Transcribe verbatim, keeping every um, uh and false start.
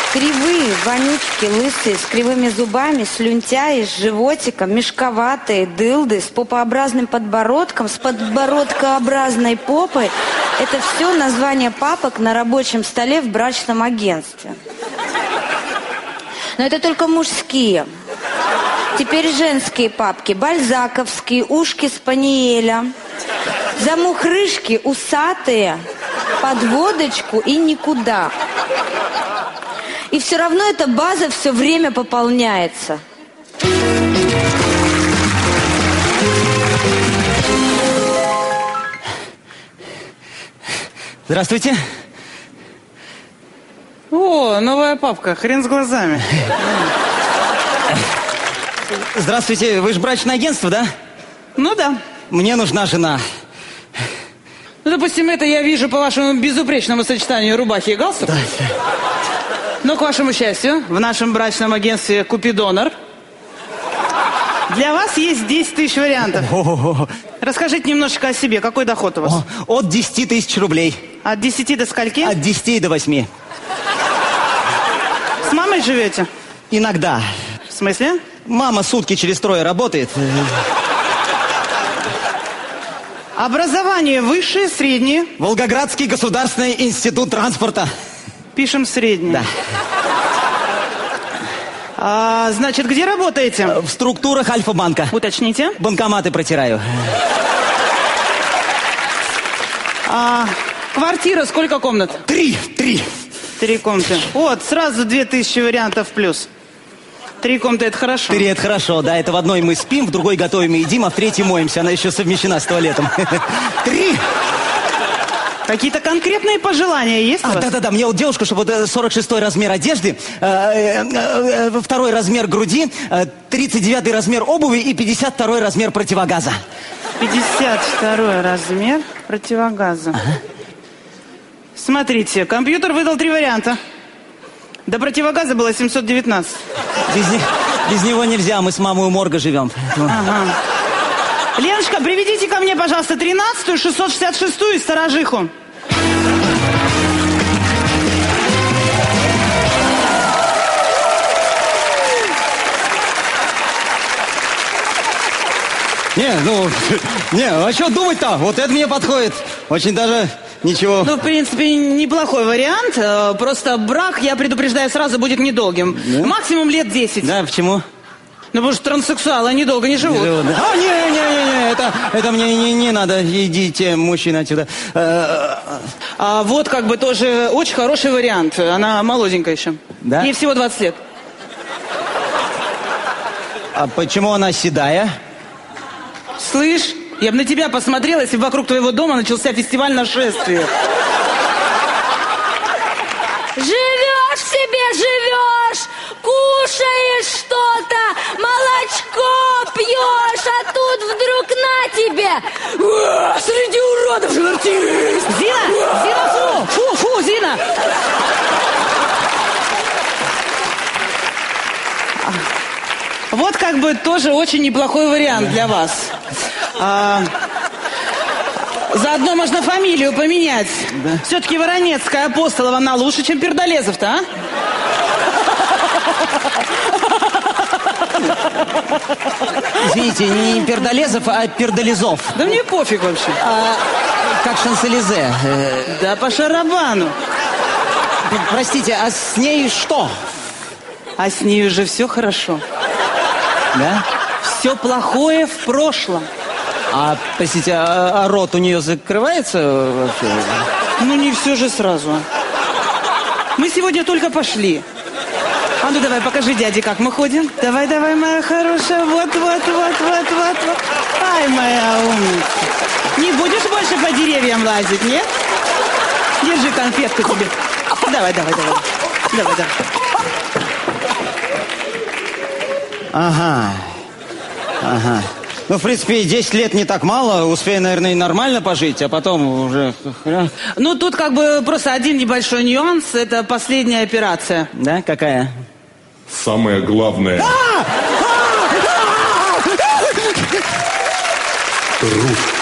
Кривые, вонючки, лысые, с кривыми зубами, слюнтяи, с животиком, мешковатые, дылды, с попообразным подбородком, с подбородкообразной попой. Это все название папок на рабочем столе в брачном агентстве. Но это только мужские. Теперь женские папки. Бальзаковские, ушки спаниеля. Замухрышки усатые, под водочку и никуда. И все равно эта база все время пополняется. Здравствуйте. О, новая папка, хрен с глазами. Здравствуйте, вы же брачное агентство, да? Ну да. Мне нужна жена. Ну, допустим, это я вижу по вашему безупречному сочетанию рубахи и галстука. Да. Но, к вашему счастью, в нашем брачном агентстве Купидонор для вас есть десять тысяч вариантов. О-о-о. Расскажите немножечко о себе. Какой доход у вас? О, от десяти тысяч рублей. От десяти до скольки? От десяти до восьми. С мамой живете? Иногда. В смысле? Мама сутки через трое работает. Образование высшее, среднее? Волгоградский государственный институт транспорта. Пишем среднее. Да. А, значит, где работаете? В структурах Альфа-банка. Уточните. Банкоматы протираю. А, квартира, сколько комнат? Три, три. Три комнаты. Вот, сразу две тысячи вариантов плюс. Три комнаты, это хорошо. Три, это хорошо, да. Это в одной мы спим, в другой готовим и едим, а в третьей моемся. Она еще совмещена с туалетом. Три. Какие-то конкретные пожелания есть у вас? Да-да-да, мне вот девушка, чтобы вот сорок шестой размер одежды, второй размер груди, тридцать девятый размер обуви и пятьдесят второй размер противогаза. пятьдесят второй размер противогаза. Ага. Смотрите, компьютер выдал три варианта. До противогаза было семьсот девятнадцать. Без, без него нельзя, мы с мамой у морга живем. Ага. Леночка, приведите ко мне, пожалуйста, тринадцатую, шестьсот шестьдесят шестую и сторожиху. Не, ну, не, а что думать-то? Вот это мне подходит. Очень даже ничего. Ну, в принципе, неплохой вариант. Просто брак, я предупреждаю сразу, будет недолгим. Да? Максимум лет десять. Да, почему? Ну, потому что транссексуалы недолго не живут. Не живут, да? А, не-не-не, это, это мне не, не надо. Идите, мужчина, отсюда. А вот как бы тоже очень хороший вариант. Она молоденькая еще. Да? Ей всего двадцать лет. А почему она седая? Слышь, я бы на тебя посмотрела, если бы вокруг твоего дома начался фестиваль нашествия. Живешь себе, живешь, кушаешь что-то, молочко пьешь, а тут вдруг на тебе. О, среди уродов же артист. Зина, Зина, фу, фу, фу, Зина. Вот как бы тоже очень неплохой вариант для вас. А, заодно можно фамилию поменять. Да. Все-таки Воронецкая, Апостолова, она лучше, чем Пердолезов-то, а? Извините, не Пердолезов, а Пердолезов. Да мне пофиг вообще. А, как Шанселизе. Да по шарабану. Простите, а с ней что? А с ней уже все хорошо. Да? Все плохое в прошлом. А, простите, а, а рот у нее закрывается вообще? Ну, не все же сразу. Мы сегодня только пошли. А ну, давай, покажи дяде, как мы ходим. Давай, давай, моя хорошая. Вот, вот, вот, вот, вот, вот. Ай, моя умница. Не будешь больше по деревьям лазить, нет? Держи конфетку тебе. Давай, давай, давай. Давай, давай. Ага. Ага. Ну, в принципе, десять лет не так мало. Успею, наверное, и нормально пожить, а потом уже... Ну, тут как бы просто один небольшой нюанс. Это последняя операция. Да? Какая? Самое главное... Труд.